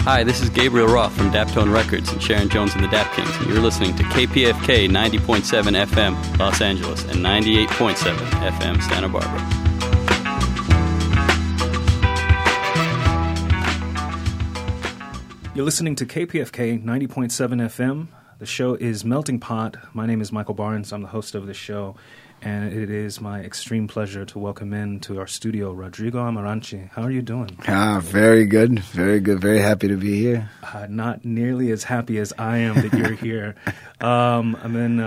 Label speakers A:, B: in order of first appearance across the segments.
A: Hi, this is Gabriel Roth from Daptone Records and Sharon Jones and the Dap Kings, and you're listening to KPFK 90.7 FM Los Angeles and 98.7 FM Santa Barbara.
B: You're listening to KPFK 90.7 FM. The show is Melting Pot. My name is Michael Barnes. I'm the host of this show, and it is my extreme pleasure to welcome in to our studio Rodrigo Amarante. How are you doing?
C: Very good. Very good. Very happy to be here.
B: Not nearly as happy as I am that you're here. I'm in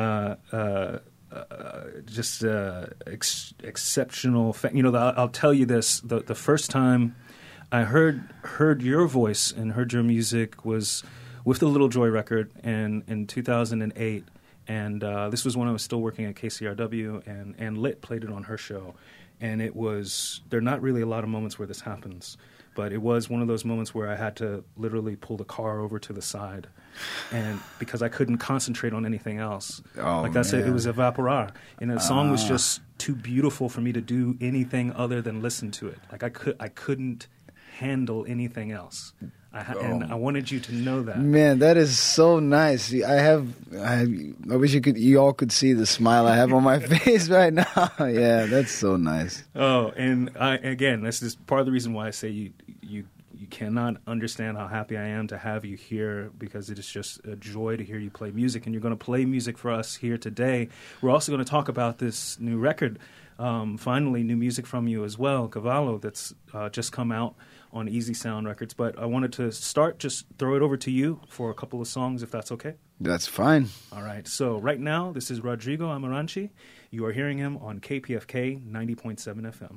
B: just exceptional. I'll tell you this. The first time I heard your voice and heard your music was with the Little Joy record in 2008. And this was when I was still working at KCRW, and Lit played it on her show. And it was, there are not really a lot of moments where this happens, but it was one of those moments where I had to literally pull the car over to the side, and because I couldn't concentrate on anything else. Like I said, it was Evaporar. And the song was just too beautiful for me to do anything other than listen to it. Like I couldn't handle anything else. And I wanted you to know that.
C: Man, that is so nice. I wish you all could see the smile I have on my face right now. Yeah, that's so nice.
B: Oh, and again, this is part of the reason why I say you cannot understand how happy I am to have you here, because it is just a joy to hear you play music, and you're going to play music for us here today. We're also going to talk about this new record, finally new music from you as well, Cavallo, that's just come out on Easy Sound Records. But I wanted to just throw it over to you for a couple of songs, if that's okay.
C: That's fine.
B: All right. So right now, this is Rodrigo Amarante. You are hearing him on KPFK 90.7 FM.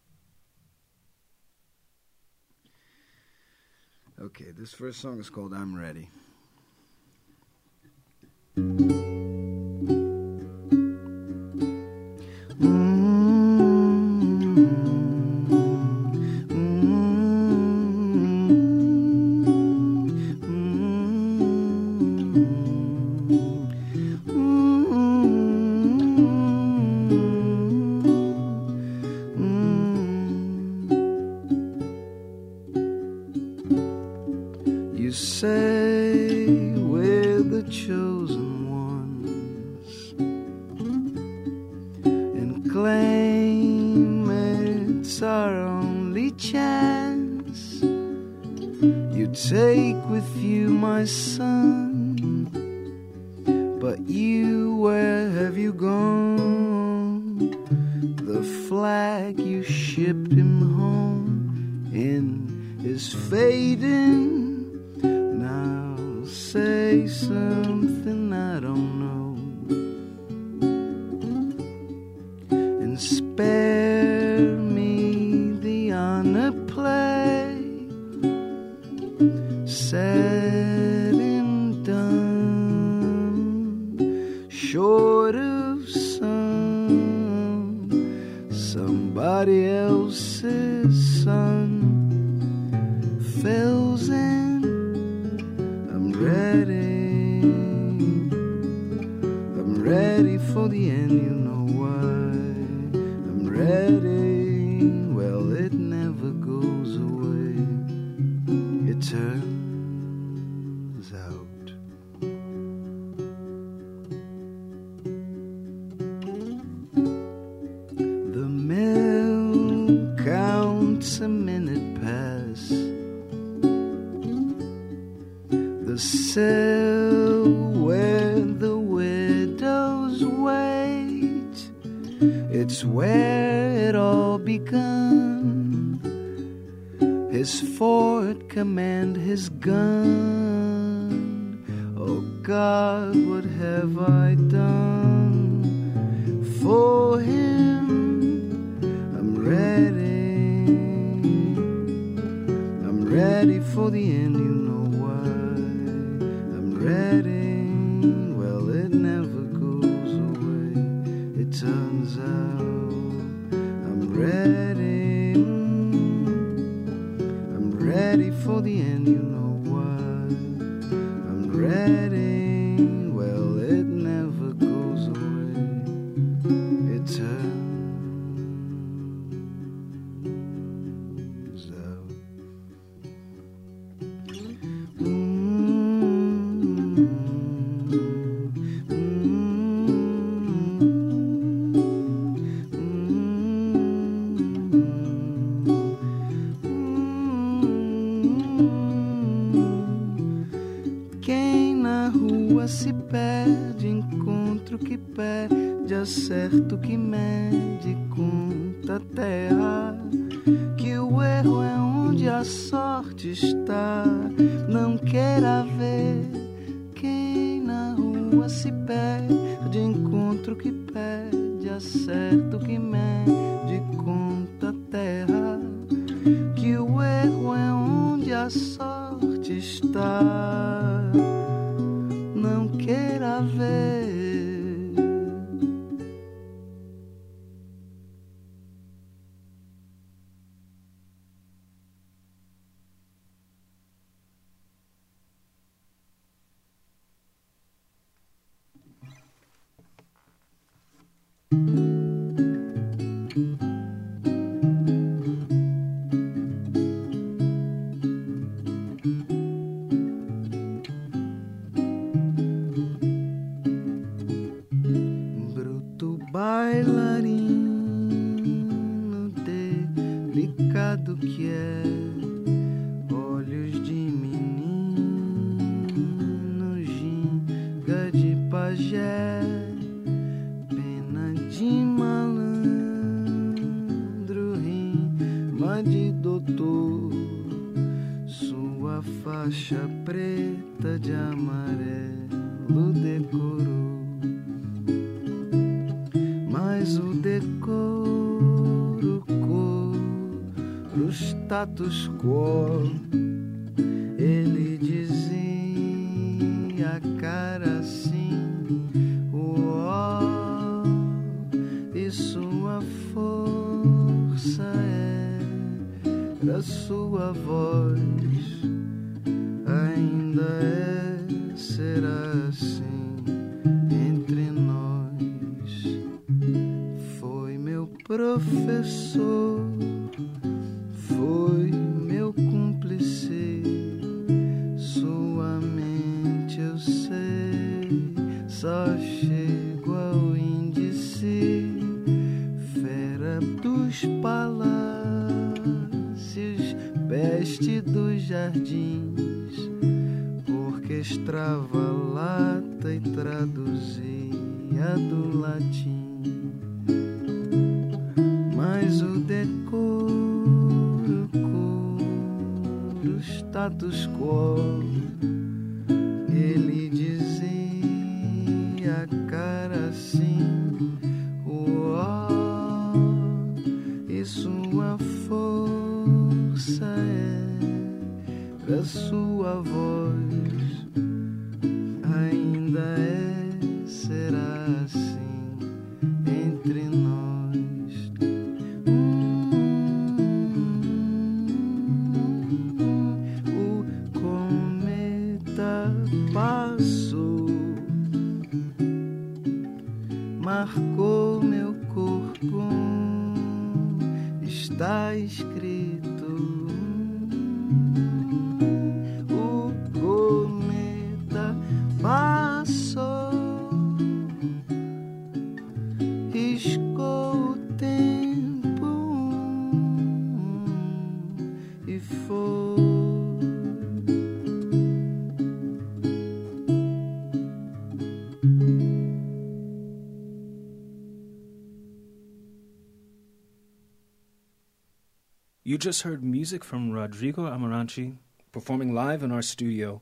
C: Okay, this first song is called I'm Ready. se perde, encontro que pede, acerto que mede, conta a terra. Que o erro é onde a sorte está. Não queira ver quem na rua se perde, encontro que pede, acerto que mede, conta a terra. Que o erro é onde a sorte está. Não queira ver. Bailarino delicado que é, olhos de menino, ginga de pajé, pena de malandro, rima de doutor, sua faixa preta de amarelo decorou. Mas o decoro, coro, status quo, ele dizia a cara assim, uó, e sua força era sua voz, ainda é, será assim. Professor, foi meu cúmplice, sua mente eu sei, só chego ao índice, fera dos palácios, peste dos jardins, orquestrava lata e traduzia do latim. Mas o decoro, coro, status quo, ele dizia a cara assim, uó, e sua força era sua voz, ainda é, será assim, entre nós. Passou, marcou meu corpo, está escrito. O cometa passou, riscou o tempo e foi.
B: You just heard music from Rodrigo Amarante performing live in our studio.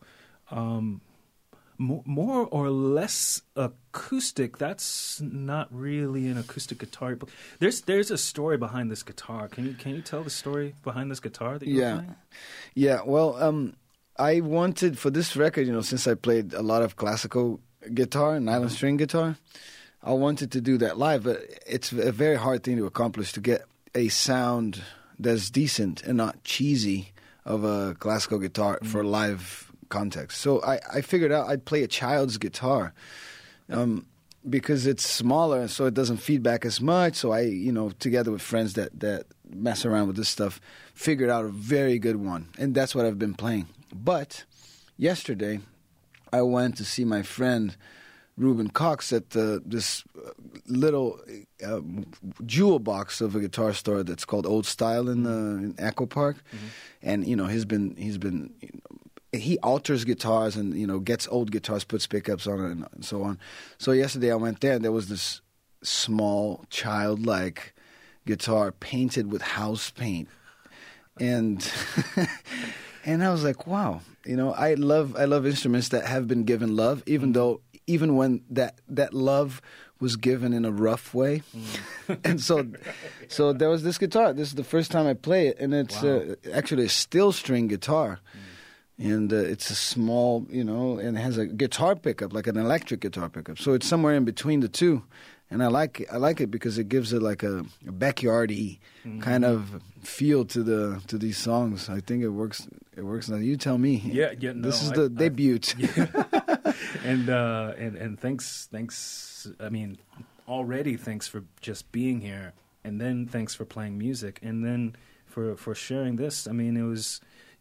B: More or less acoustic. That's not really an acoustic guitar. But there's a story behind this guitar. Can you tell the story behind this guitar that you're playing?
C: Yeah. Well, I wanted for this record, since I played a lot of classical guitar, nylon string guitar, I wanted to do that live. But it's a very hard thing to accomplish, to get a sound that's decent and not cheesy of a classical guitar for live context. So I figured out I'd play a child's guitar because it's smaller, so it doesn't feedback as much. So I, together with friends that mess around with this stuff, figured out a very good one. And that's what I've been playing. But yesterday, I went to see my friend Ruben Cox at this little jewel box of a guitar store that's called Old Style in Echo Park, and he's been he alters guitars and, gets old guitars, puts pickups on it and so on. So yesterday I went there and there was this small childlike guitar painted with house paint. And and I was like, wow, I love instruments that have been given love, even when that love was given in a rough way. And so there was this guitar. This is the first time I play it, and it's actually a steel string guitar. And it's a small, and it has a guitar pickup, like an electric guitar pickup. So it's somewhere in between the two. And I like it because it gives it like a backyardy kind of feel to these songs. I think it works. It works. Now you tell me.
B: Yeah. No,
C: this is the debut.
B: And thanks. I mean, already thanks for just being here, and then thanks for playing music, and then for sharing this. I mean, it was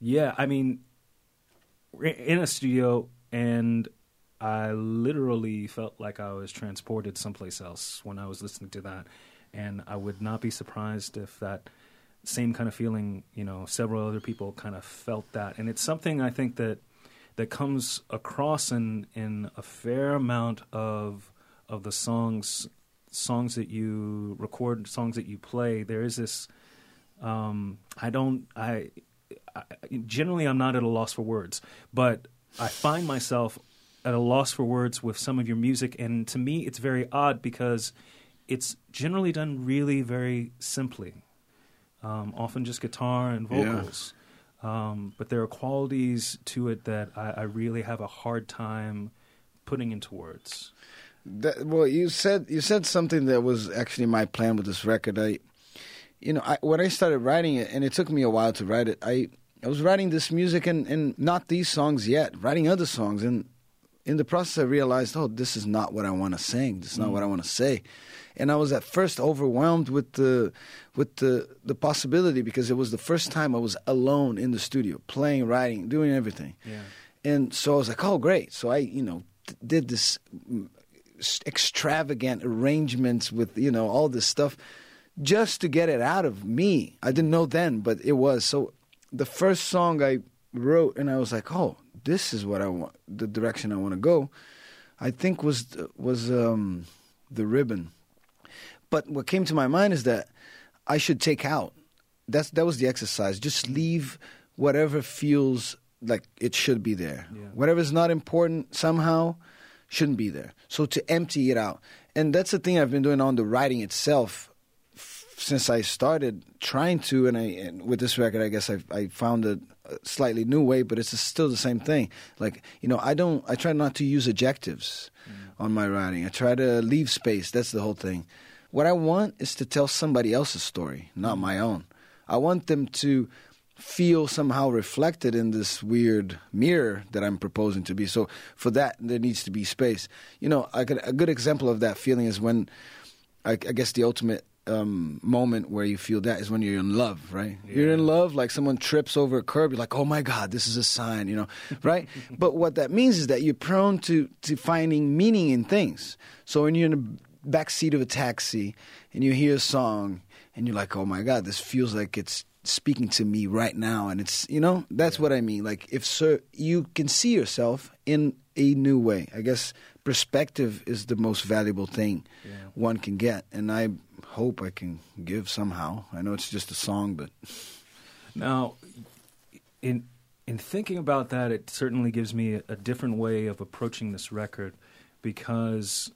B: in a studio, and I literally felt like I was transported someplace else when I was listening to that. And I would not be surprised if that same kind of feeling, several other people kind of felt that. And it's something I think that comes across in a fair amount of the songs that you record, songs that you play. There is this, generally I'm not at a loss for words, but I find myself at a loss for words with some of your music, and to me it's very odd because it's generally done really very simply, often just guitar and vocals. But there are qualities to it that I really have a hard time putting into words.
C: You said something that was actually my plan with this record. When I started writing it, and it took me a while to write it, I was writing this music and not these songs yet, writing other songs, and in the process I realized, this is not what I want to sing. This is not what I want to say. And I was at first overwhelmed with the possibility, because it was the first time I was alone in the studio, playing, writing, doing everything. Yeah. And so I was like, oh, great. So I, did this extravagant arrangements with, all this stuff just to get it out of me. I didn't know then, but it was. So the first song I wrote, and I was like, oh, this is what I want, the direction I want to go, I think was The Ribbon. But what came to my mind is that I should take out. That was the exercise. Just leave whatever feels like it should be there. Yeah. Whatever's not important somehow shouldn't be there. So to empty it out. And that's the thing I've been doing on the writing itself since I started trying to, and with this record, I guess I found a slightly new way, but it's still the same thing. Like, I try not to use adjectives on my writing. I try to leave space. That's the whole thing. What I want is to tell somebody else's story, not my own. I want them to feel somehow reflected in this weird mirror that I'm proposing to be. So for that, there needs to be space. A good example of that feeling is when, I guess the ultimate moment where you feel that is when you're in love, right? Yeah. You're in love, like someone trips over a curb, you're like, oh my God, this is a sign, right? But what that means is that you're prone to finding meaning in things. So when you're in the back seat of a taxi and you hear a song and you're like, oh my God, this feels like it's speaking to me right now. And it's, that's what I mean. Like, you can see yourself in a new way. I guess perspective is the most valuable thing one can get. And I hope I can give somehow. I know it's just a song, but...
B: Now, in thinking about that, it certainly gives me a different way of approaching this record, because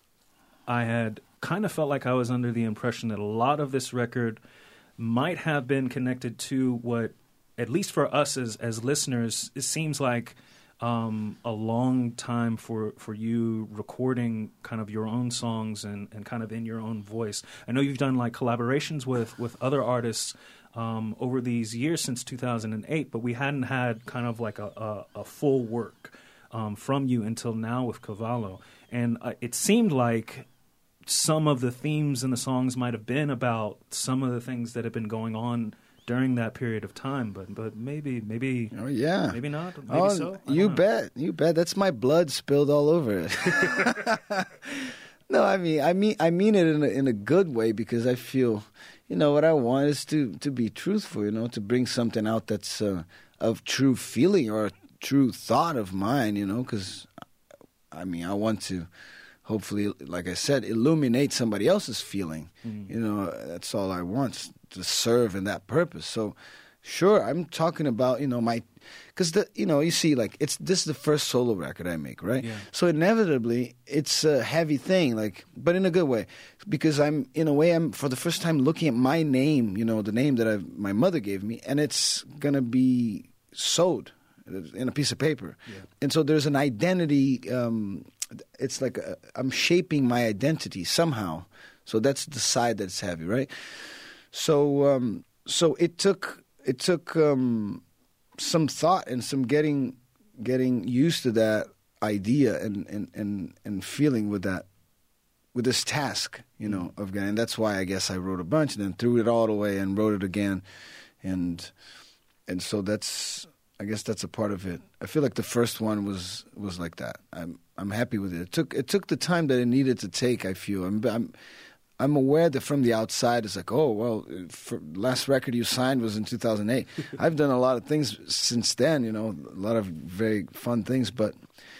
B: I had kind of felt like I was under the impression that a lot of this record might have been connected to what, at least for us as listeners, it seems like a long time for you recording kind of your own songs and kind of in your own voice. I know you've done like collaborations with other artists over these years since 2008, but we hadn't had kind of like a full work from you until now with Cavallo. And it seemed like some of the themes in the songs might have been about some of the things that have been going on during that period of time, but maybe
C: oh yeah,
B: maybe not, maybe so.
C: You bet. That's my blood spilled all over it. No, I mean it in a good way, because I feel, what I want is to be truthful, to bring something out that's of true feeling, or true thought of mine, because, I mean, I want to hopefully, like I said, illuminate somebody else's feeling. That's all I want, to serve in that purpose. So, sure, I'm talking about, because you see, like, this is the first solo record I make, right?
B: Yeah.
C: So inevitably, it's a heavy thing, but in a good way, because I'm for the first time looking at my name, the name that my mother gave me, and it's gonna be sewed in a piece of paper, and so there's an identity. It's like I'm shaping my identity somehow. So that's the side that's heavy, right? So it took some thought and some getting used to that idea and feeling with this task, of getting. And that's why I guess I wrote a bunch and then threw it all away and wrote it again, and so I guess that's a part of it. I feel like the first one was like that. I'm happy with it. It took the time that it needed to take. I feel I'm aware that from the outside it's like, oh well, last record you signed was in 2008. I've done a lot of things since then. A lot of very fun things, but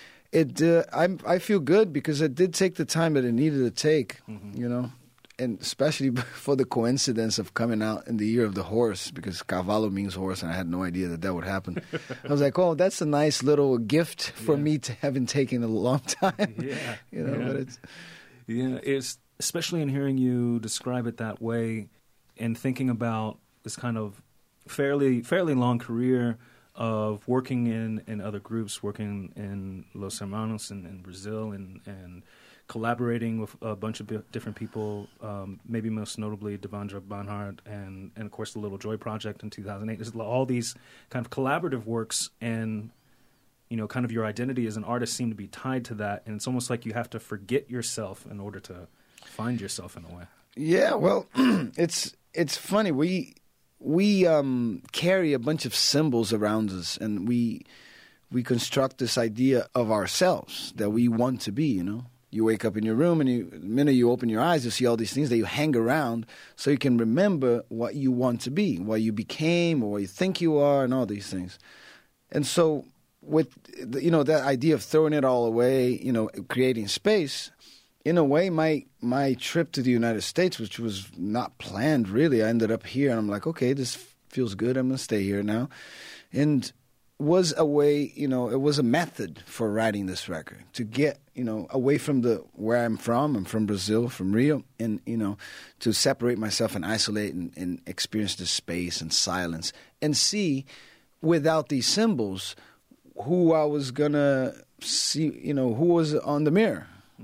C: I feel good because it did take the time that it needed to take. And especially for the coincidence of coming out in the year of the horse, because cavallo means horse, and I had no idea that would happen. I was like, oh, that's a nice little gift for me to having taken a long time. But
B: it's especially in hearing you describe it that way and thinking about this kind of fairly long career of working in other groups, working in Los Hermanos in Brazil and collaborating with a bunch of different people, maybe most notably Devendra Banhart and of course the Little Joy Project in 2008. There's all these kind of collaborative works, and kind of your identity as an artist seem to be tied to that, and it's almost like you have to forget yourself in order to find yourself in a way.
C: Yeah, well, it's funny. We carry a bunch of symbols around us, and we construct this idea of ourselves that we want to be, You wake up in your room, and the minute you open your eyes, you see all these things that you hang around so you can remember what you want to be, what you became, or what you think you are, and all these things. And so with, that idea of throwing it all away, creating space, in a way, my trip to the United States, which was not planned really, I ended up here, and I'm like, okay, this feels good. I'm going to stay here now. And was a way, it was a method for writing this record to get, away from where I'm from. I'm from Brazil, from Rio, and, to separate myself and isolate and experience the space and silence and see, without these symbols, who I was going to see, who was on the mirror,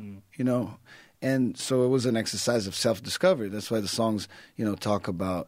C: And so it was an exercise of self-discovery. That's why the songs, talk about,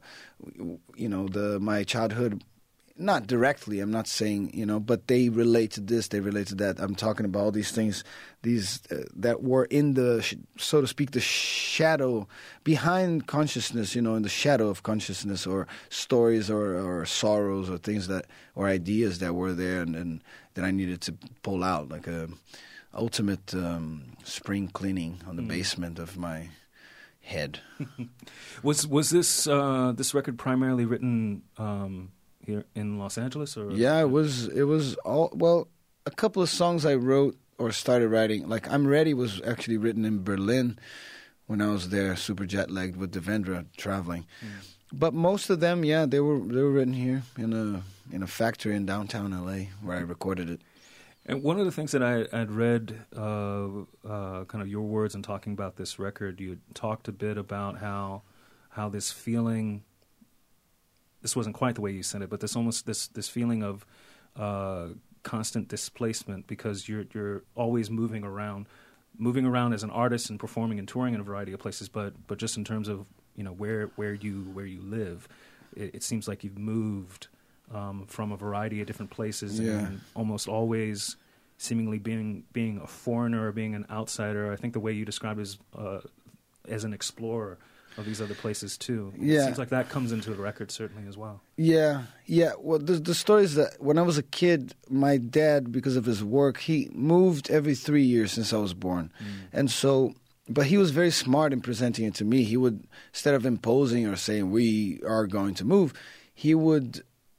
C: my childhood. Not directly, I'm not saying, but they relate to this, they relate to that. I'm talking about all these things, that were in the, so to speak, the shadow, behind consciousness, in the shadow of consciousness, or stories or sorrows or things or ideas that were there and that I needed to pull out, like a ultimate spring cleaning on the basement of my head.
B: Was this record primarily written here in Los Angeles, or?
C: Yeah, it was all, well, a couple of songs I wrote or started writing, like I'm Ready was actually written in Berlin when I was there, super jet lagged with Devendra traveling. But most of them, they were written here in a factory in downtown LA where I recorded it.
B: And one of the things that I'd read, kind of your words in talking about this record, you talked a bit about how this feeling. This wasn't quite the way you said it, but this feeling of constant displacement, because you're always moving around as an artist and performing and touring in a variety of places, but just in terms of where you live, it seems like you've moved from a variety of different places, and almost always seemingly being a foreigner or being an outsider. I think the way you describe it is as an explorer of these other places too.
C: Yeah.
B: It seems like that comes into the record certainly as well.
C: Yeah. Well, the story is that when I was a kid, my dad, because of his work, he moved every 3 years since I was born. And so, but he was very smart in presenting it to me. He would, instead of imposing or saying we are going to move, he would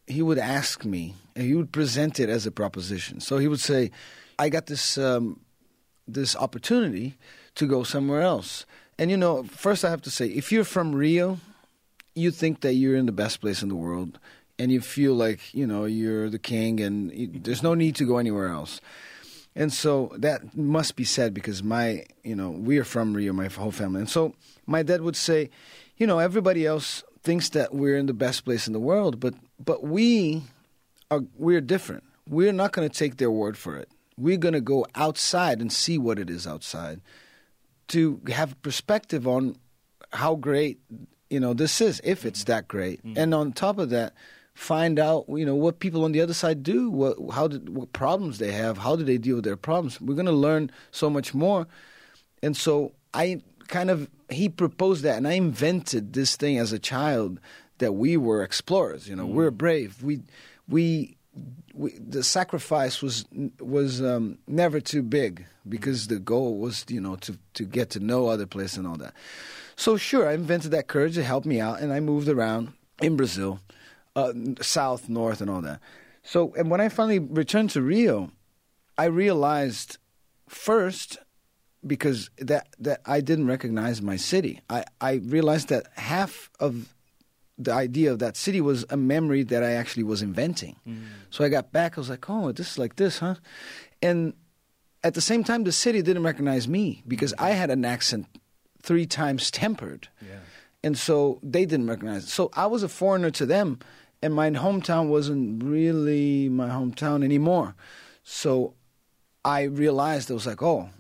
C: ask me, and he would present it as a proposition. So he would say, I got this this opportunity to go somewhere else. And, first I have to say, if you're from Rio, you think that you're in the best place in the world, and you feel like, you're the king, and there's no need to go anywhere else. And so that must be said because we are from Rio, my whole family. And so my dad would say, everybody else thinks that we're in the best place in the world, but we're different. We're not going to take their word for it. We're going to go outside and see what it is outside to have perspective on how great, this is, if it's that great. Mm-hmm. And on top of that, find out, what people on the other side do, what problems they have, how do they deal with their problems. We're going to learn so much more. And so he proposed that, and I invented this thing as a child that we were explorers. We're brave. We the sacrifice was never too big because the goal was, to get to know other places and all that. So sure, I invented that courage. It helped me out, and I moved around in Brazil, south, north, and all that. So, and when I finally returned to Rio, I realized first, because that I didn't recognize my city. I realized that half of the idea of that city was a memory that I actually was inventing. Mm. So I got back, I was like, oh, this is like this, huh? And at the same time, the city didn't recognize me because I had an accent 3 times tempered. Yeah. And so they didn't recognize it. So I was a foreigner to them, and my hometown wasn't really my hometown anymore. So I realized, I was like, oh,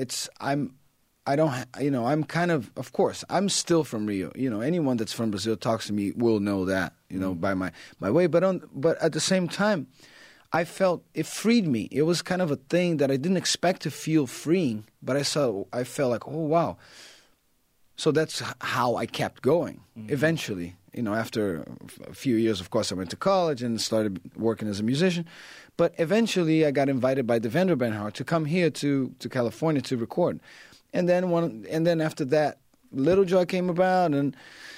C: I'm kind of course, I'm still from Rio. Anyone that's from Brazil talks to me will know that, by my way. But at the same time, I felt it freed me. It was kind of a thing that I didn't expect to feel freeing, but I felt like, oh, wow. So that's how I kept going. Mm-hmm. Eventually, after a few years, of course, I went to college and started working as a musician. But eventually, I got invited by Devendra Banhart to come here to California to record. And then after that, Little Joy came about, and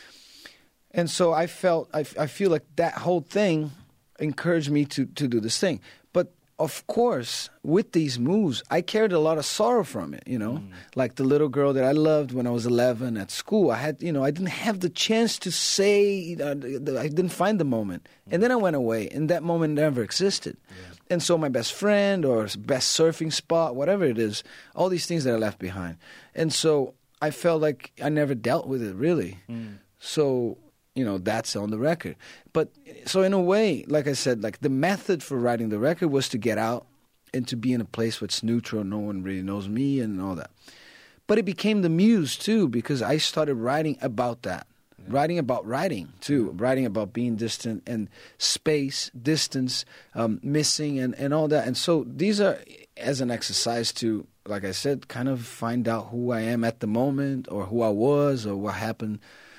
C: so I feel like that whole thing encouraged me to do this thing. But of course, with these moves, I carried a lot of sorrow from it. Like the little girl that I loved when I was 11 at school. I didn't have the chance to say. I didn't find the moment, and then I went away, and that moment never existed. Yeah. And so my best friend or best surfing spot, whatever it is, all these things that I left behind. And so I felt like I never dealt with it, really. Mm. So, that's on the record. But so in a way, like I said, like the method for writing the record was to get out and to be in a place where it's neutral, no one really knows me and all that. But it became the muse, too, because I started writing about that. Yeah. Writing about writing, too. Writing about being distant and space, distance, missing and all that. And so these are as an exercise to, like I said, kind of find out who I am at the moment or who I was or what happened.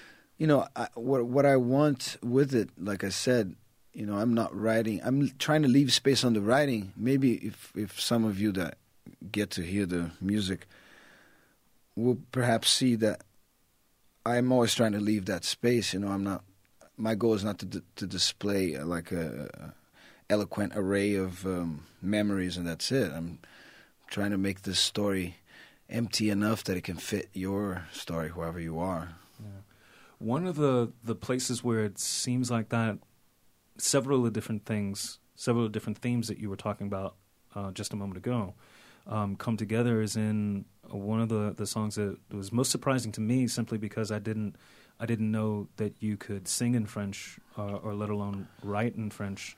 C: What I want with it, like I said, I'm not writing. I'm trying to leave space on the writing. Maybe if some of you that get to hear the music will perhaps see that I'm always trying to leave that space. I'm not. My goal is not to display like a eloquent array of memories and that's it. I'm trying to make this story empty enough that it can fit your story, whoever you are.
B: Yeah. One of the places where it seems like that, several different themes that you were talking about just a moment ago come together is in one of the songs that was most surprising to me, simply because I didn't know that you could sing in French or let alone write in French,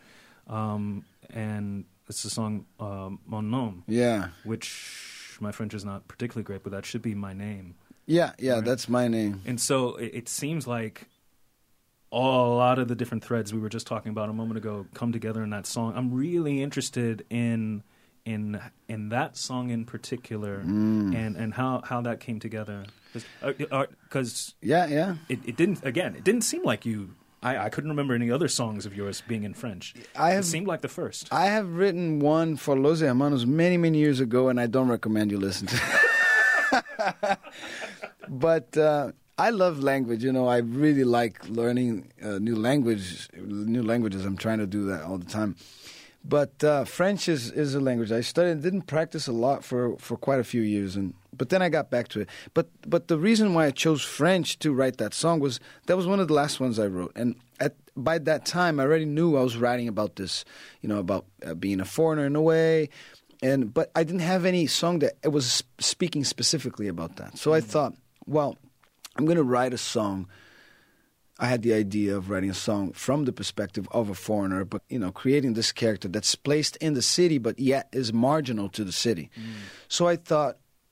B: and it's the song Mon Nom, which my French is not particularly great, but that should be my name.
C: Yeah,
B: right?
C: That's my name.
B: And so it seems like a lot of the different threads we were just talking about a moment ago come together in that song. I'm really interested in that song in particular, and how that came together. Because it didn't seem like you. I couldn't remember any other songs of yours being in French. It seemed like the first.
C: I have written one for Los Hermanos many years ago, and I don't recommend you listen to it. But I love language. I really like learning new languages. I'm trying to do that all the time. But French is a language I studied and didn't practice a lot for quite a few years. But then I got back to it. But the reason why I chose French to write that song was that was one of the last ones I wrote. And by that time, I already knew I was writing about this, about being a foreigner in a way. But I didn't have any song that it was speaking specifically about that. So I thought, well, I'm going to write a song. I had the idea of writing a song from the perspective of a foreigner, but, creating this character that's placed in the city, but yet is marginal to the city. So I thought,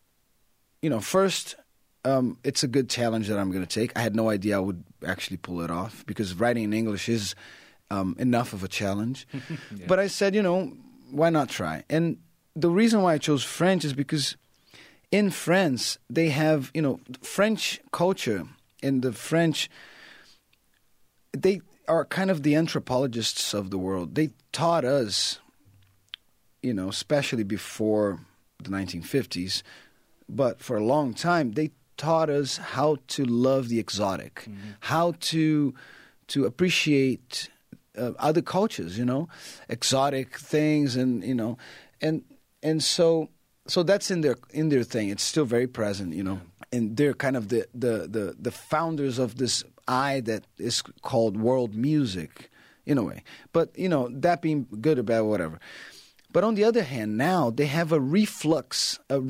C: first, it's a good challenge that I'm going to take. I had no idea I would actually pull it off because writing in English is enough of a challenge. Yeah. But I said, why not try? And the reason why I chose French is because in France, they have, French culture and the French, they are kind of the anthropologists of the world. They taught us, especially before the 1950s, but for a long time, they taught us how to love the exotic, how to appreciate other cultures, exotic things, and so that's in their thing. It's still very present, and they're kind of the founders of this eye that is called world music, in a way. But that being good or bad, whatever. But on the other hand, now they have a reflux of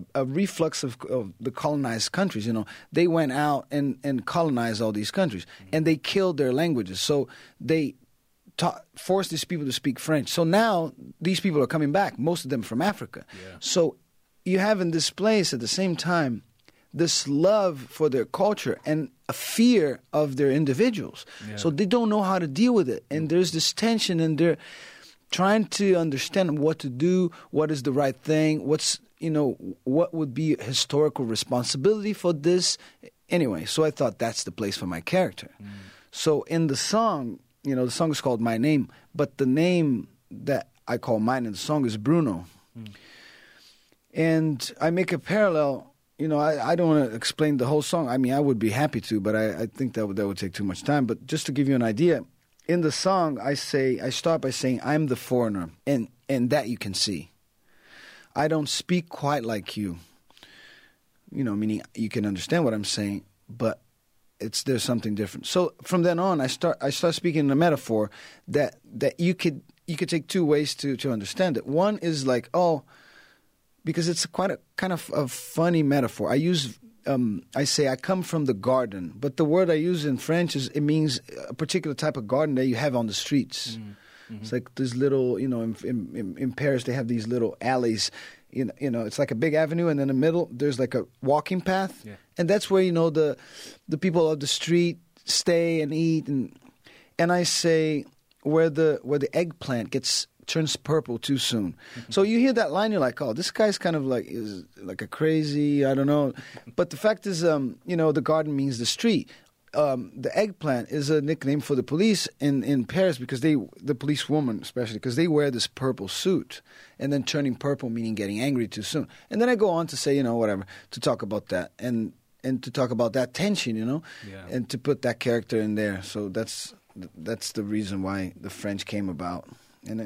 C: the colonized countries. They went out and colonized all these countries, and they killed their languages. So they forced these people to speak French. So now these people are coming back, most of them from Africa. Yeah. So you have in this place at the same time this love for their culture and a fear of their individuals. Yeah. So they don't know how to deal with it. And there's this tension, and they're trying to understand what to do, what is the right thing, what would be historical responsibility for this. Anyway, so I thought that's the place for my character. So in the song, the song is called My Name, but the name that I call mine in the song is Bruno. And I make a parallel. I don't want to explain the whole song. I mean, I would be happy to, but I think that would take too much time. But just to give you an idea, in the song, I start by saying, I'm the foreigner, and that you can see. I don't speak quite like you, meaning you can understand what I'm saying, but there's something different. So from then on, I start speaking in a metaphor that you could take two ways to understand it. One is like, because it's quite a kind of a funny metaphor. I say I come from the garden, but the word I use in French it means a particular type of garden that you have on the streets. It's like this little, in Paris they have these little alleys. It's like a big avenue, and in the middle there's like a walking path, and that's where the people of the street stay and eat. And I say where the eggplant turns purple too soon. So you hear that line, you're like, oh, this guy's kind of is like a crazy, I don't know. But the fact is, the garden means the street. The eggplant is a nickname for the police in Paris because the policewoman especially, because they wear this purple suit, and then turning purple meaning getting angry too soon. And then I go on to say, whatever, to talk about that and to talk about that tension, and to put that character in there. So that's the reason why the French came about. And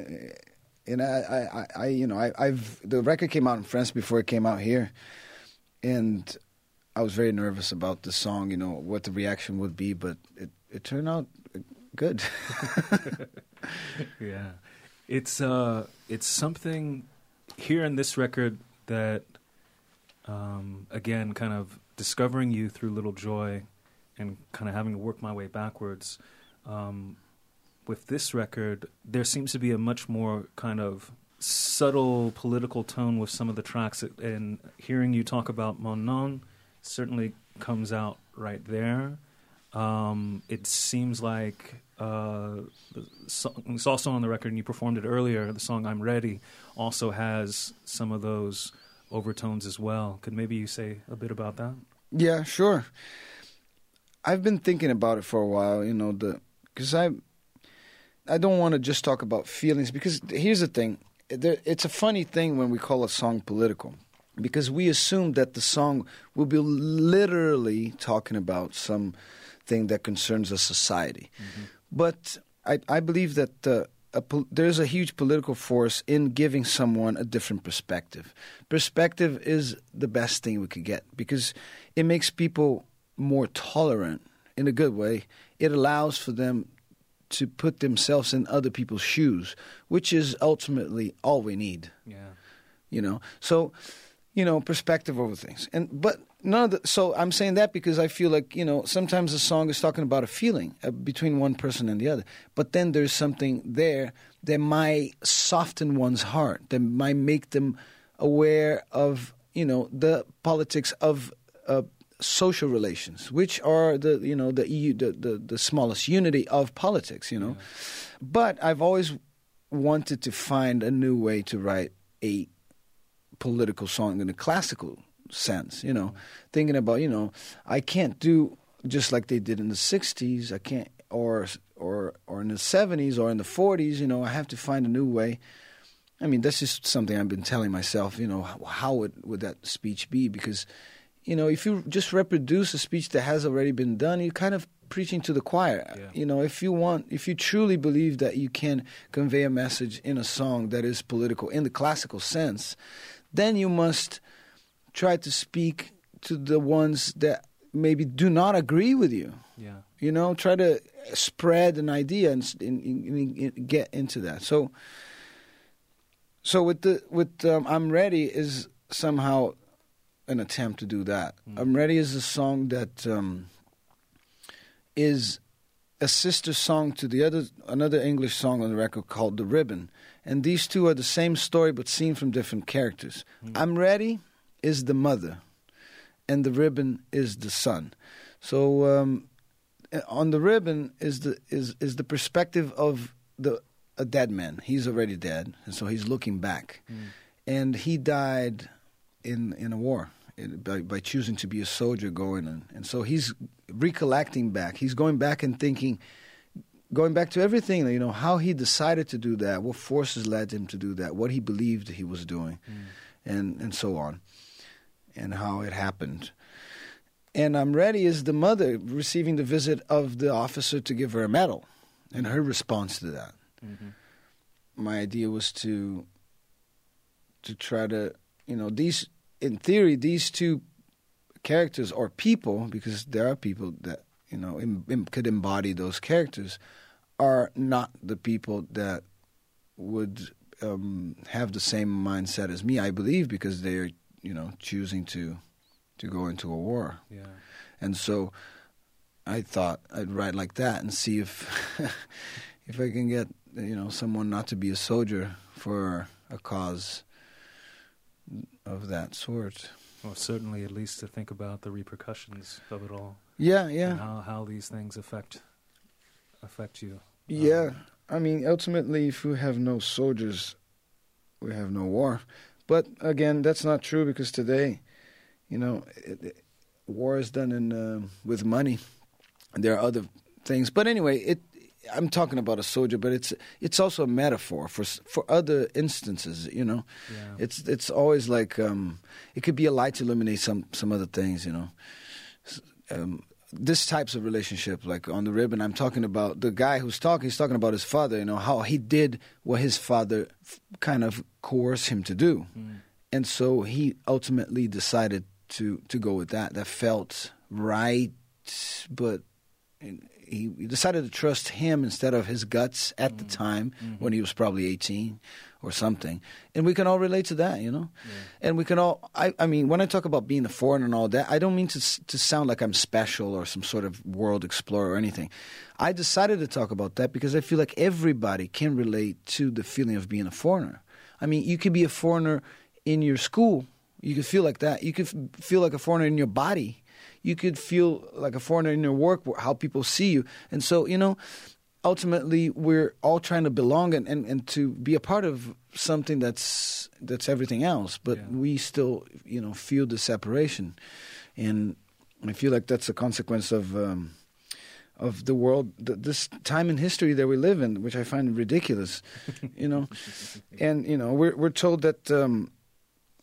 C: the record came out in France before it came out here, and I was very nervous about the song, what the reaction would be, but it turned out good.
B: Yeah, it's something here in this record that, again, kind of discovering you through Little Joy, and kind of having to work my way backwards. With this record, there seems to be a much more kind of subtle political tone with some of the tracks, and hearing you talk about Mon Non certainly comes out right there. It seems like it's also on the record, and you performed it earlier, the song I'm Ready also has some of those overtones as well. Could maybe you say a bit about that?
C: Yeah, sure. I've been thinking about it for a while, because I don't want to just talk about feelings, because here's the thing. It's a funny thing when we call a song political. because we assume that the song will be literally talking about something that concerns a society. Mm-hmm. But I believe that there's a huge political force in giving someone a different perspective. Perspective is the best thing we could get because it makes people more tolerant in a good way. It allows for them to put themselves in other people's shoes, which is ultimately all we need.
B: Yeah.
C: So, perspective over things. But none of the, so I'm saying that because I feel like, sometimes a song is talking about a feeling between one person and the other. But then there's something there that might soften one's heart, that might make them aware of, the politics of social relations, which are the smallest unity of politics, Yeah. But I've always wanted to find a new way to write a political song in a classical sense, thinking about, I can't do just like they did in the 60s, I can't, or in the 70s or in the 40s, I have to find a new way. I mean, that's just something I've been telling myself, how would that speech be? Because, if you just reproduce a speech that has already been done, you're kind of preaching to the choir. Yeah. If you truly believe that you can convey a message in a song that is political in the classical sense, then you must try to speak to the ones that maybe do not agree with you.
B: Yeah.
C: Try to spread an idea and get into that. So with I'm Ready is somehow an attempt to do that. I'm Ready is a song that is a sister song to another English song on the record called The Ribbon. And these two are the same story but seen from different characters. I'm Ready is the mother, and The Ribbon is the son. So on The Ribbon is the perspective of a dead man. He's already dead, and so he's looking back. And he died in a war by choosing to be a soldier going in. And so he's recollecting back. He's going back and thinking, going back to everything, how he decided to do that, what forces led him to do that, what he believed he was doing, and so on, and how it happened. And I'm Ready is the mother receiving the visit of the officer to give her a medal, and her response to that. Mm-hmm. My idea was to try to, these, in theory, these two characters or people, because there are people that, could embody those characters, are not the people that would have the same mindset as me, I believe, because they're, choosing to go into a war.
B: Yeah.
C: And so I thought I'd write like that and see if if I can get, someone not to be a soldier for a cause of that sort.
B: Well, certainly, at least to think about the repercussions of it all.
C: Yeah.
B: And how these things affect you.
C: Yeah. I mean, ultimately, if we have no soldiers, we have no war. But again, that's not true because today, war is done with money, and there are other things. But anyway, I'm talking about a soldier, but it's also a metaphor for other instances.
B: Yeah.
C: It's always like it could be a light to illuminate some other things. This types of relationship, like on The Ribbon, I'm talking about the guy who's talking. He's talking about his father. How he did what his father kind of coerced him to do, and so he ultimately decided to go with that. That felt right, but he decided to trust him instead of his guts at the time when he was probably 18 or something. And we can all relate to that, Yeah. And we can all, I mean, when I talk about being a foreigner and all that, I don't mean to sound like I'm special or some sort of world explorer or anything. I decided to talk about that because I feel like everybody can relate to the feeling of being a foreigner. I mean, you could be a foreigner in your school. You could feel like that. You could feel like a foreigner in your body. You could feel like a foreigner in your work, how people see you. And so, ultimately, we're all trying to belong and to be a part of something that's everything else. But we still, feel the separation. And I feel like that's a consequence of the world, this time in history that we live in, which I find ridiculous, And, we're told that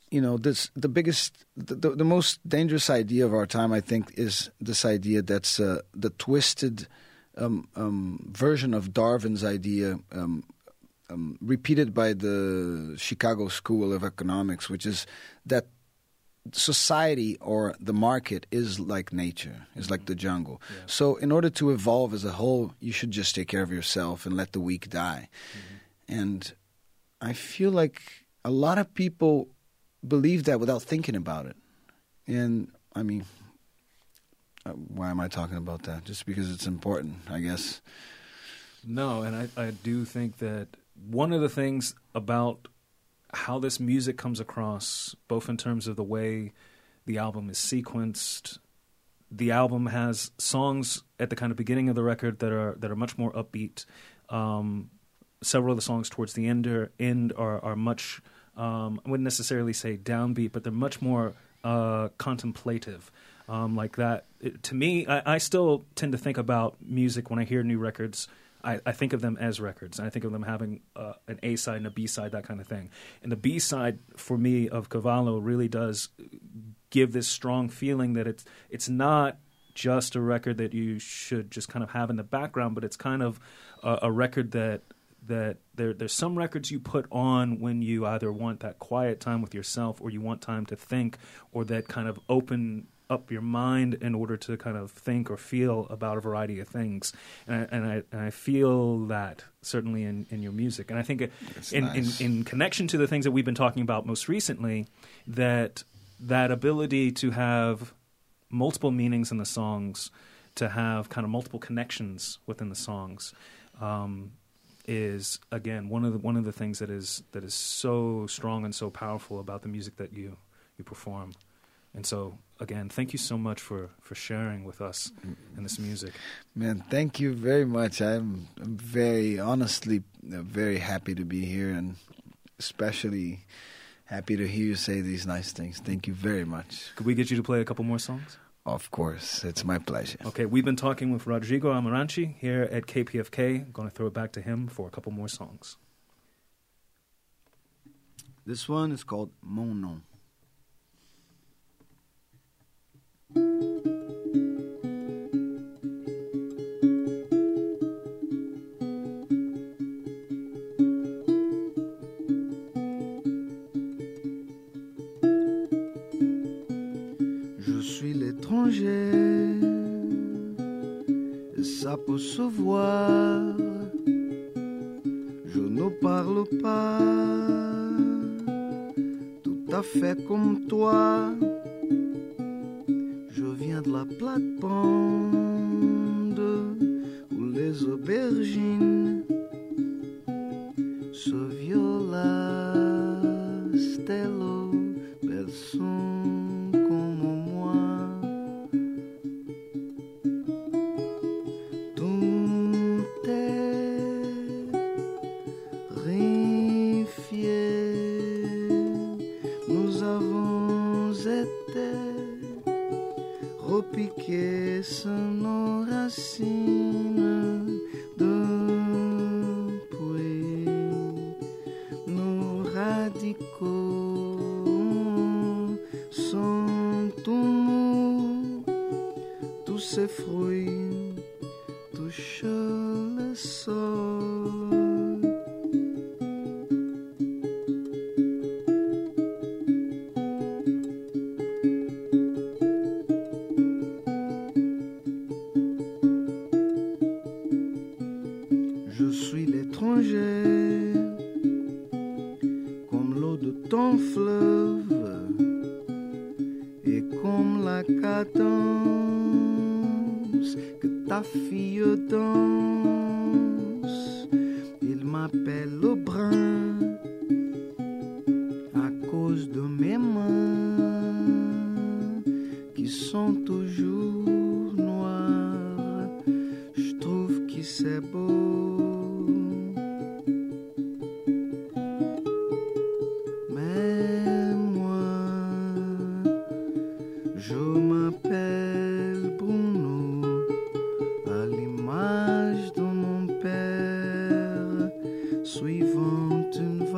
C: the most dangerous idea of our time, I think, is this idea that's the twisted version of Darwin's idea, repeated by the Chicago School of Economics, which is that society or the market is like nature, is like the jungle. Yeah. So in order to evolve as a whole, you should just take care of yourself and let the weak die. Mm-hmm. And I feel like a lot of people believe that without thinking about it. And I mean, why am I talking about that? Just because it's important, I guess.
B: No, and I do think that one of the things about how this music comes across, both in terms of the way the album is sequenced, the album has songs at the kind of beginning of the record that are much more upbeat. Several of the songs towards the end are much, I wouldn't necessarily say downbeat, but they're much more contemplative. Like that. To me, I still tend to think about music when I hear new records. I think of them as records, and I think of them having an A side and a B side, that kind of thing. And the B side for me of Cavallo really does give this strong feeling that it's not just a record that you should just kind of have in the background, but it's kind of a record that there's some records you put on when you either want that quiet time with yourself, or you want time to think, or that kind of open up your mind in order to kind of think or feel about a variety of things. And I feel that certainly in your music. And I think in connection to the things that we've been talking about most recently, that ability to have multiple meanings in the songs, to have kind of multiple connections within the songs, is again one of the things that is so strong and so powerful about the music that you perform. And so, again, thank you so much for sharing with us in this music.
C: Man, thank you very much. I'm very, honestly, very happy to be here, and especially happy to hear you say these nice things. Thank you very much.
B: Could we get you to play a couple more songs?
C: Of course. It's my pleasure.
B: Okay, we've been talking with Rodrigo Amarante here at KPFK. I'm going to throw it back to him for a couple more songs.
C: This one is called Mon Nom. Je suis l'étranger, ça peut se voir. Je ne parle pas tout à fait comme toi. Je viens de la plate-bande où les aubergines se viola, stello, berceau comme moi. Tout est réfié, nous avons été repiqués sur nos racines depuis nos radicaux sont tout mous, tous ces fruits touchent le sol. Je suis l'étranger, comme l'eau de ton fleuve, et comme la cadence que ta fille danse. Il m'appelle le brun à cause de mes mains qui sont toujours noires. Je trouve que c'est beau. Je m'appelle Bruno, à l'image de mon père, suivant une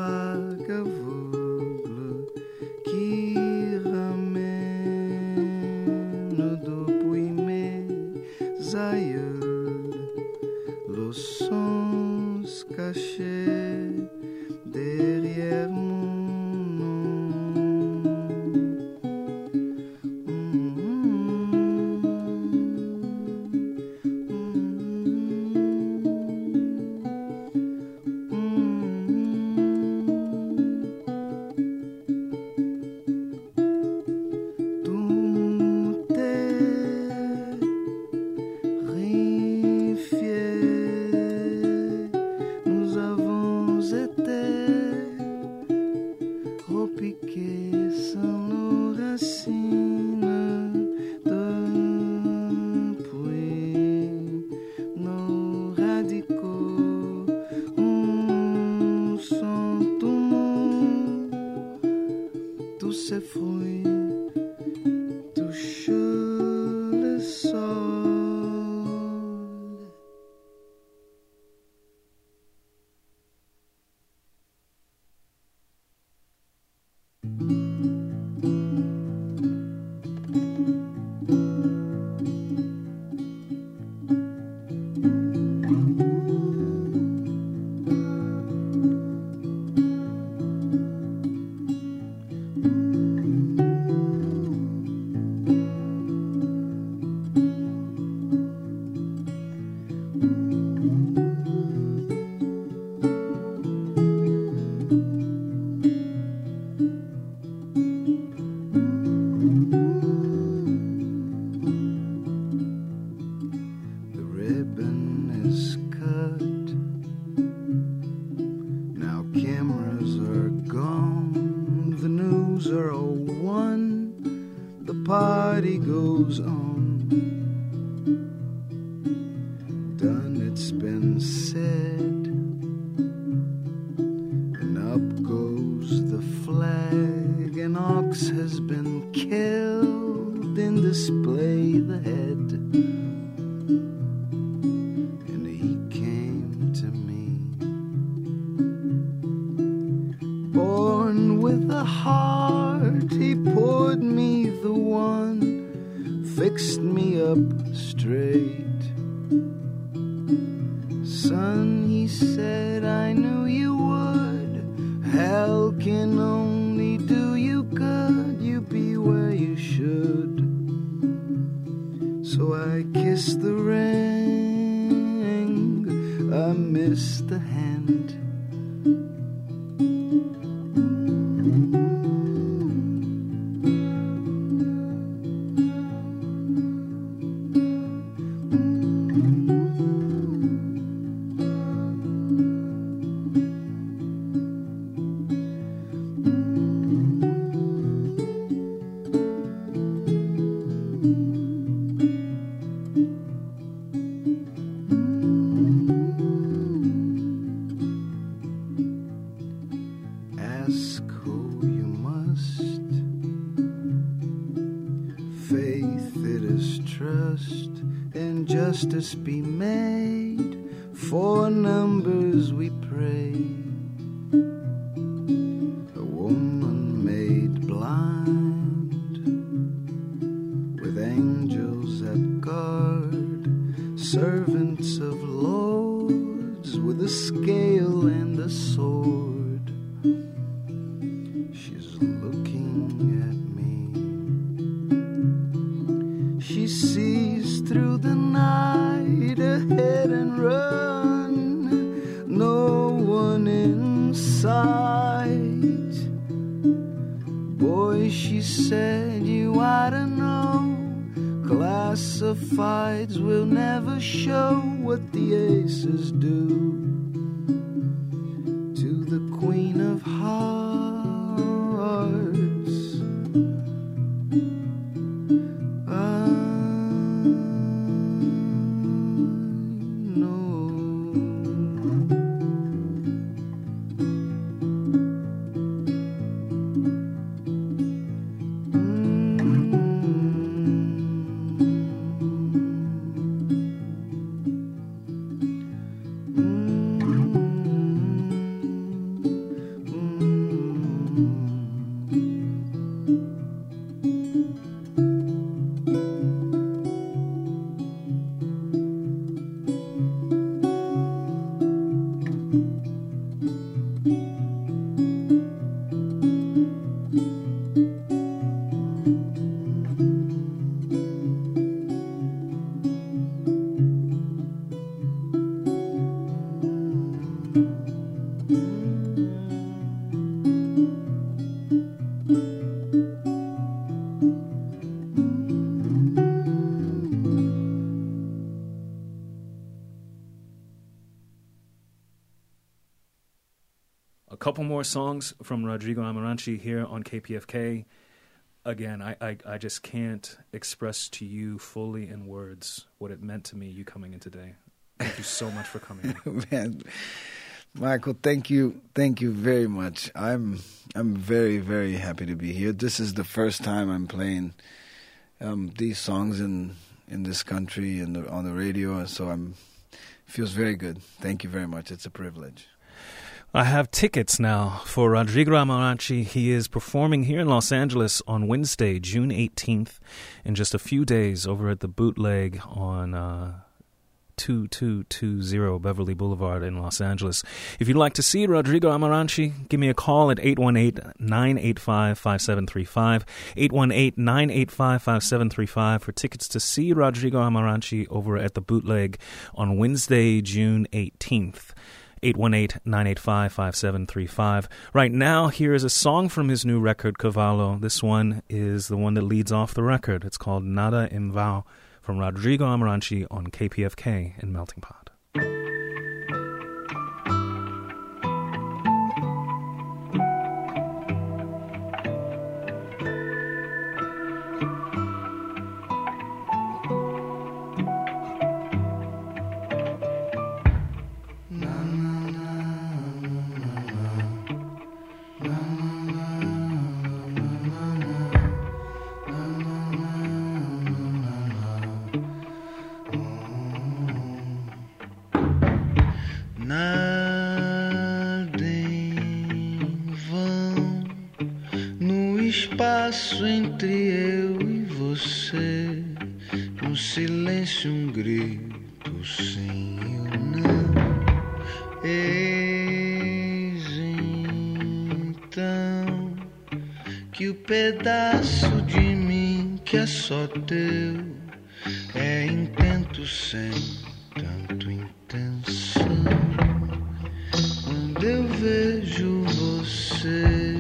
C: nos aïeux, los sons cachés derrière mon nom. Tout est rifié, nous avons été repiqués sans nos racines depuis nos radicaux. Où sont tous mous, tous ces fruits touchent le sol. The ribbon is cut. Now cameras are gone. The news are all one. The party goes on. Done, it's been said. And up goes the flag. An ox has been killed. In display the head. And he came to me, born with a heart. He poured me the one, fixed me up straight. Son, he said, I knew you would. Hell can only do you good. You be where you should. So I kissed the ring, I missed the hand. Ask who you must. Faith it is trust, and justice be made. For numbers we pray. A woman made blind, with angels at guard, servants of lords, with a scale and a sword. She's looking at me. She sees through the night ahead and run. No one in sight. Boy, she said, you ought to know. Classifieds will never show what the aces do to the Queen of Hearts.
B: couple more songs from Rodrigo Amarante here on KPFK. Again, I just can't express to you fully in words what it meant to me, you coming in today. Thank you so much for coming in.
C: Man, Michael, thank you very much. I'm very, very happy to be here. This is the first time I'm playing these songs in this country and on the radio, and so it feels very good. Thank you very much. It's a privilege.
B: I have tickets now for Rodrigo Amarante. He is performing here in Los Angeles on Wednesday, June 18th, in just a few days over at the Bootleg on 2220 Beverly Boulevard in Los Angeles. If you'd like to see Rodrigo Amarante, give me a call at 818-985-5735, 818-985-5735 for tickets to see Rodrigo Amarante over at the Bootleg on Wednesday, June 18th. 818-985-5735. Right now, here is a song from his new record, Cavallo. This one is the one that leads off the record. It's called Nada em Vão, from Rodrigo Amarante on KPFK in Melting Pot.
D: Espaço entre eu e você, no silêncio grito, sim ou não. Eis então que o pedaço de mim que é só teu é intento sem tanto intenção. Quando eu vejo você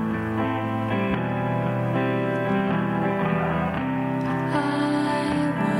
E: I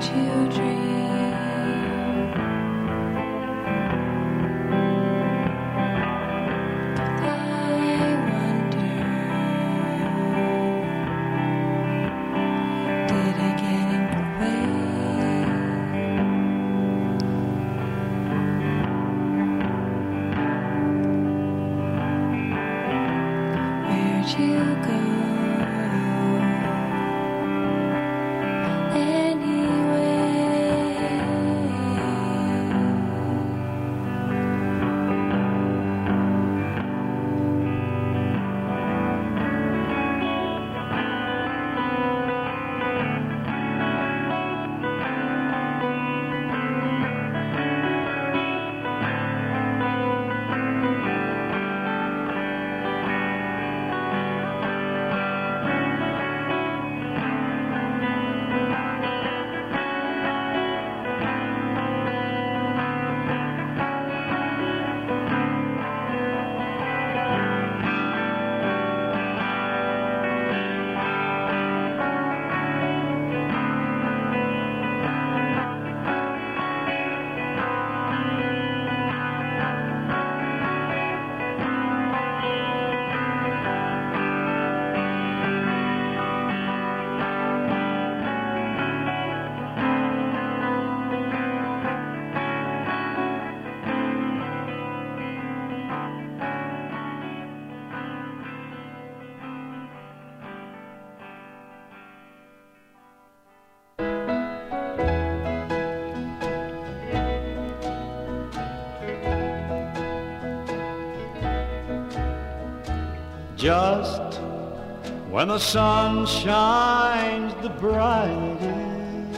E: Just when the sun shines the brightest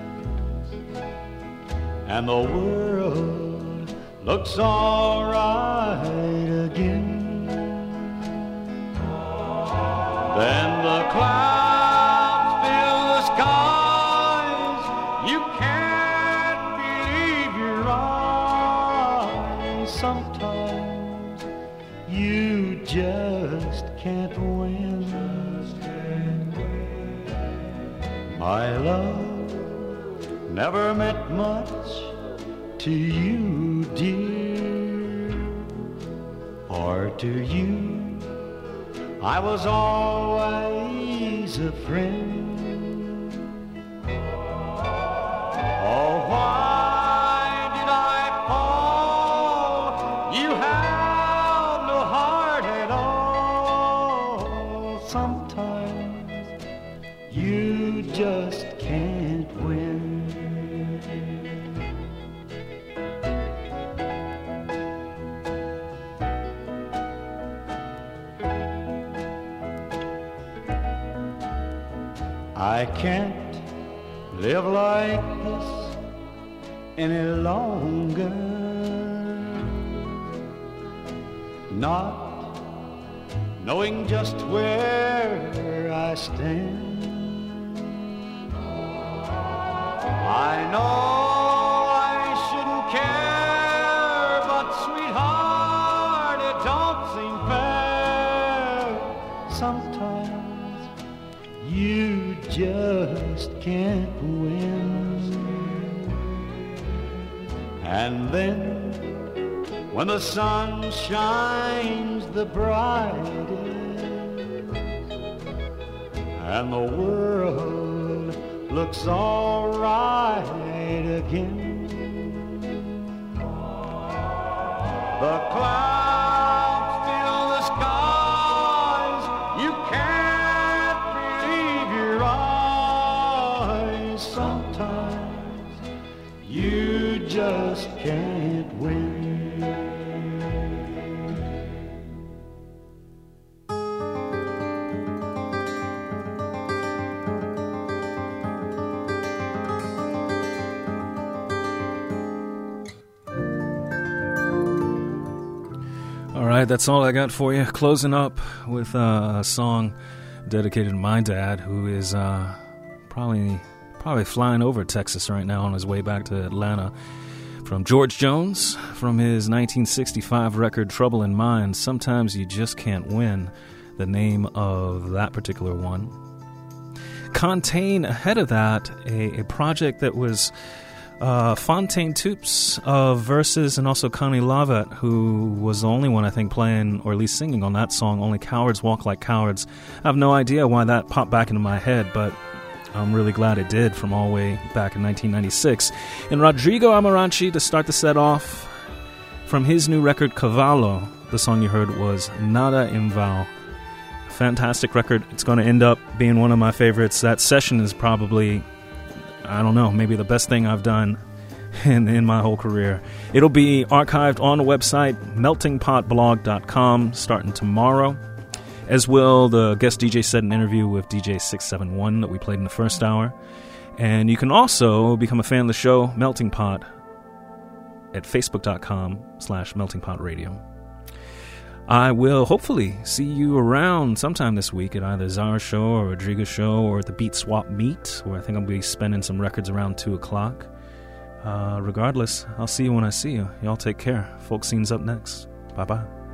E: and the world looks all right again, then the clouds fill the skies. You can't believe your eyes. Sometimes you just can't win. My love never meant much to you, dear, or to you I was always a friend. Oh, why did I fall? You have no heart at all. Sometimes you just can't win. I can't live like this any longer, not knowing just where I stand. I know I shouldn't care, but sweetheart, it don't seem fair. Sometimes you just can't win. And then when the sun shines the brightest and the world looks all right again, the clouds fill the skies. You can't believe your eyes. Sometimes you just can't win.
B: All right, that's all I got for you. Closing up with a song dedicated to my dad, who is probably flying over Texas right now on his way back to Atlanta. From George Jones, from his 1965 record Trouble in Mind, Sometimes You Just Can't Win, the name of that particular one. Contain, ahead of that, a project that was Fontaine Toups of Verses, and also Connie Lovett, who was the only one, I think, playing, or at least singing on that song, Only Cowards Walk Like Cowards. I have no idea why that popped back into my head, but I'm really glad it did, from all the way back in 1996. And Rodrigo Amarante to start the set off from his new record, Cavallo. The song you heard was Nada Em Vão. Fantastic record. It's going to end up being one of my favorites. That session is probably, I don't know, maybe the best thing I've done in my whole career. It'll be archived on the website, meltingpotblog.com, starting tomorrow. As will the guest DJ set an interview with DJ 671 that we played in the first hour. And you can also become a fan of the show, Melting Pot, at facebook.com/meltingpotradio. I will hopefully see you around sometime this week at either Zara's show or Rodrigo's show or at the Beat Swap Meet, where I think I'll be spinning some records around 2 o'clock. Regardless, I'll see you when I see you. Y'all take care. Folk Scene's up next. Bye-bye.